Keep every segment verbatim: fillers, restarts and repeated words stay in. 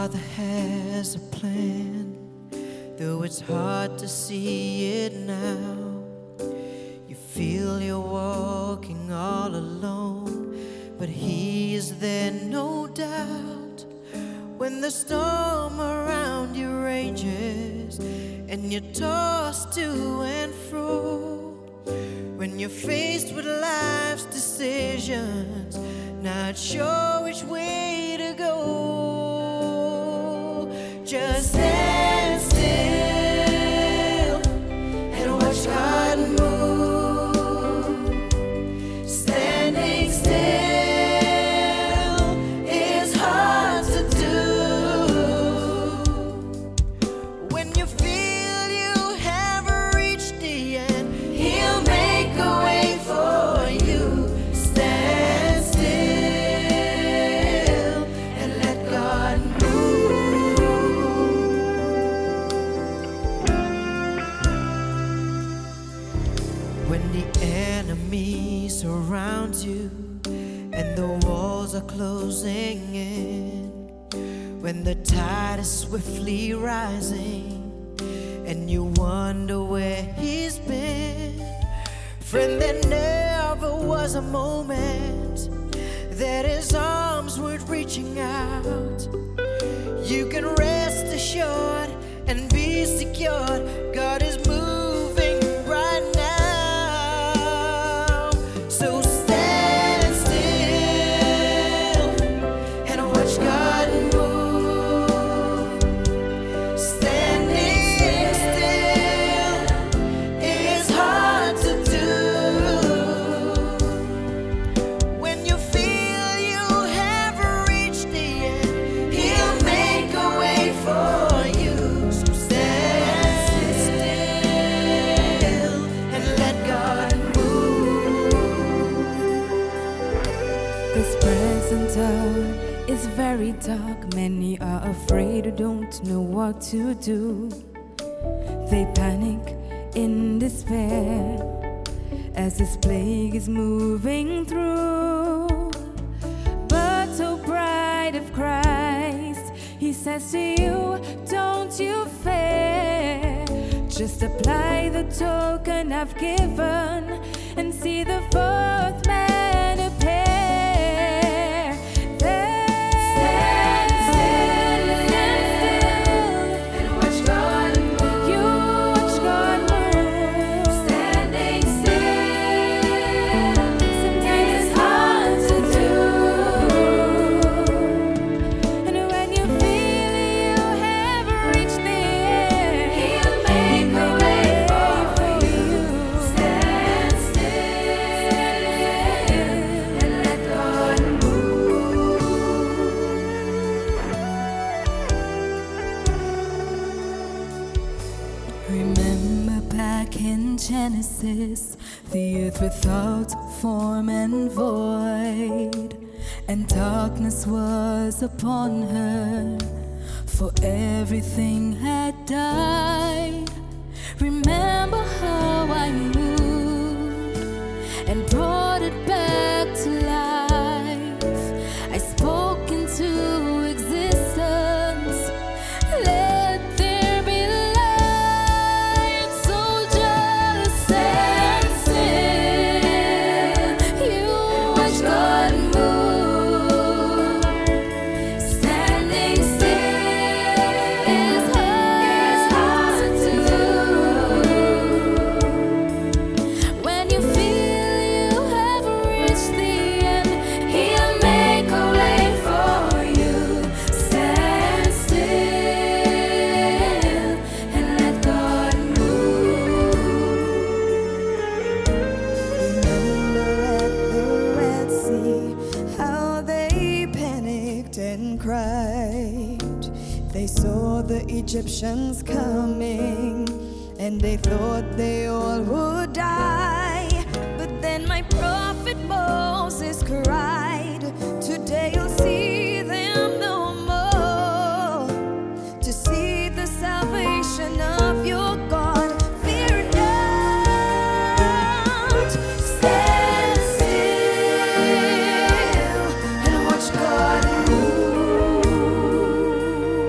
Father has a plan, though it's hard to see it now. You feel you're walking all alone, but He is there, no doubt. When the storm around you rages and you're tossed to and fro, when you're faced with life's decisions, not sure which way to go, just stand still and watch God move. Standing still is hard to do. When you feel you haven't reached the end, He'll make a way for you. Stand still and let God move. When the enemy surrounds you and the walls are closing in, when the tide is swiftly rising and you wonder where He's been, friend, there never was a moment that His arms weren't reaching out. You can rest assured and be secured. God is moving right now. So stand still and watch God move. Standing still is hard to do. When you feel you haven't reached the end, He'll make a way for you. So stand still and let God move. This present hour is very dark. Many are afraid or don't know what to do. They panic in despair as this plague is moving through. But, O bride of Christ, He says to you, don't you fear. Just apply the token I've given and see the fourth man appear. Stand still, stand still, and watch God move. You watch God move. Standing still, sometimes it's hard to do. And when you feel you haven't reached the end, He'll make a way for you. Stand still and let God move. Remember back in Genesis, the earth without form and void, and darkness was upon her, for everything had died. Remember how I moved and brought it back to life. I spoke into existence, let there be light. So just stand still, you watch God move. Standing still is hard to do. When you feel you haven't reached the end, He'll make a way for you. Stand still and let God move. Remember at the Red Sea how they panicked and cried. They saw the Egyptians coming and they thought they all would die. But then my prophet Moses cried, today you'll see them no more. To see the salvation of your God, fear not. Stand still and watch God move.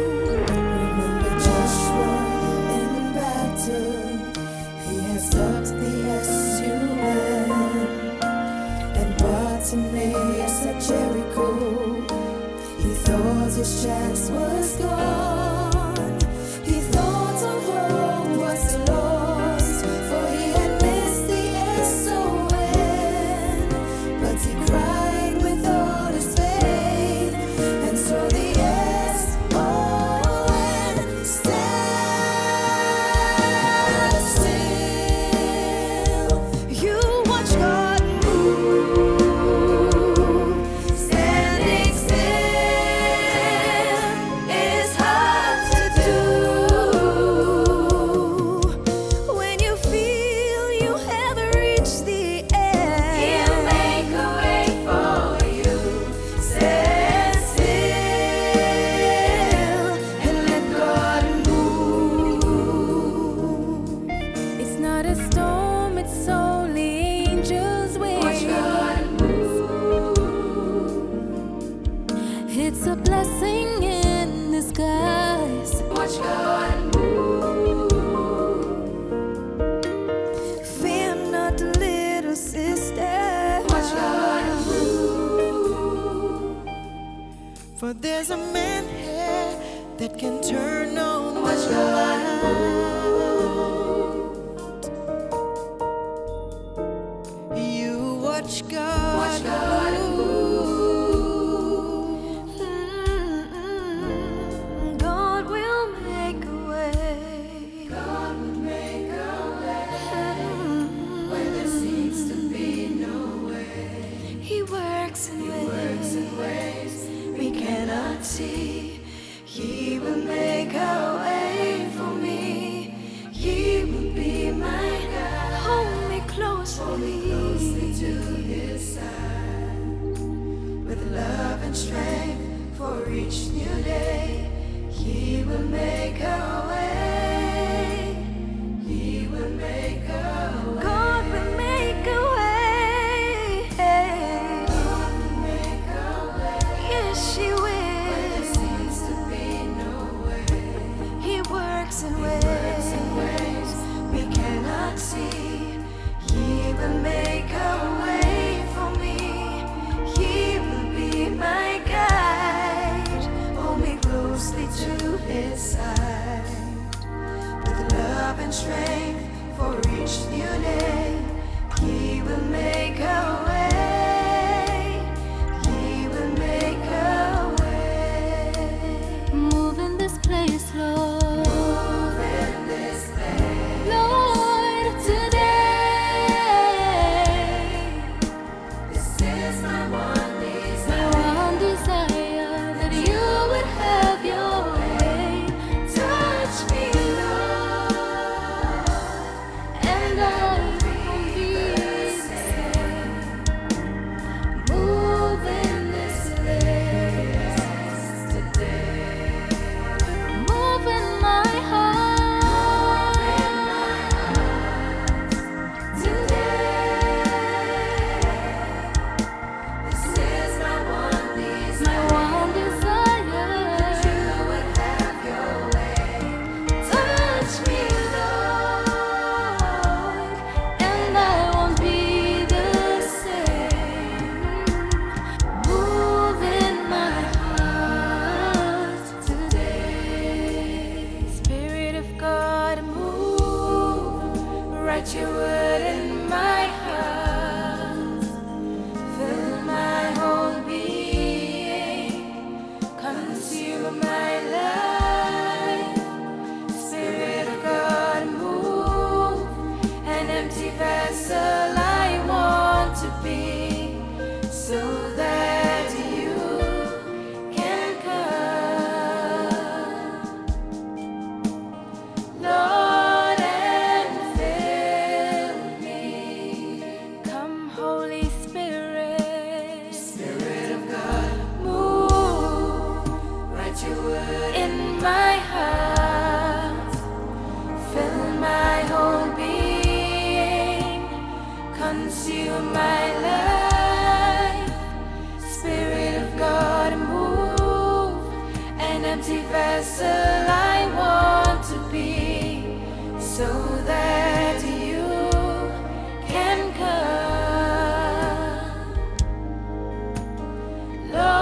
Watch God move. Fear not, little sister. Watch God move. For there's a man here that can turn on the Watch God light. You watch God, Watch God move. Mm-mm. God will make a way. God will make a way. Mm-mm. Where there seems to be no way. He works in ways, works in ways we cannot see. He will make a way for me. He will be my God. Hold me closely, Hold me closely to His side. With love and strength for each new day, He will make a way. He will make a way. God will make a way. God will make a way. Yes, He will. In ways, in ways we cannot see. He will make a way for me. He will be my guide. Hold me closely to His side. With love and strength for each new day, He will make a way. He will make a way. Move in this place, Lord. Write your word in my heart. Fill my whole being. Consume my life. Spirit of God, move. An empty vessel I want to be, so that you can come, Lord. In my heart, fill my whole being, consume my life. Spirit of God, move. An empty vessel I want to be, so that you can come, Lord.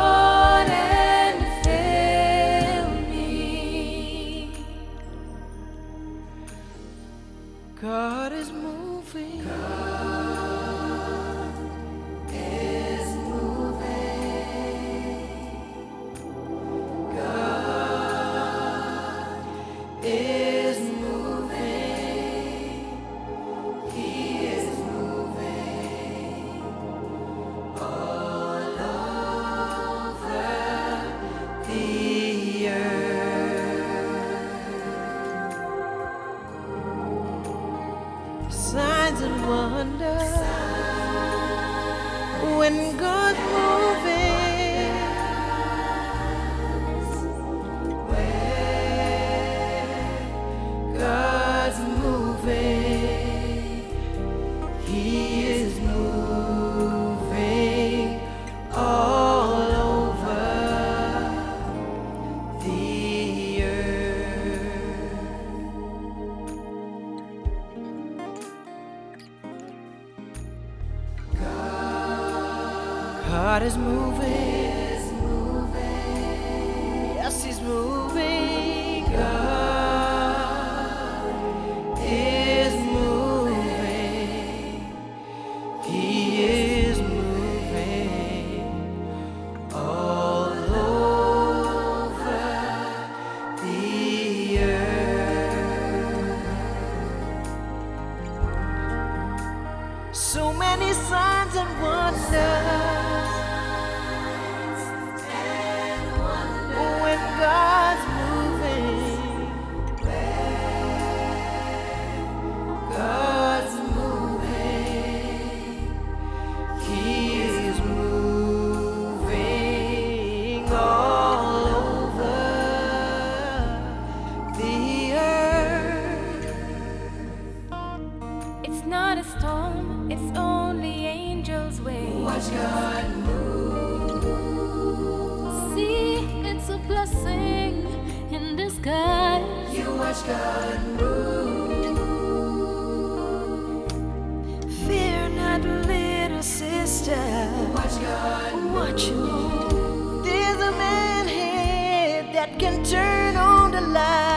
God is moving. God is moving. God is moving. He is moving all over the earth. Signs and wonders when God's moving. Where God's moving, He is moving all over the earth. God is moving. Yes, He's moving. God is moving. He is moving all over the earth. So many signs and wonders. When God's moving, God's moving, He is moving all over the earth. It's not a storm, it's only angels' waves. Watch God move. See, it's a blessing in disguise. You watch God move. Fear not, little sister. Watch God Watch Him move. There's a man here that can turn on the light.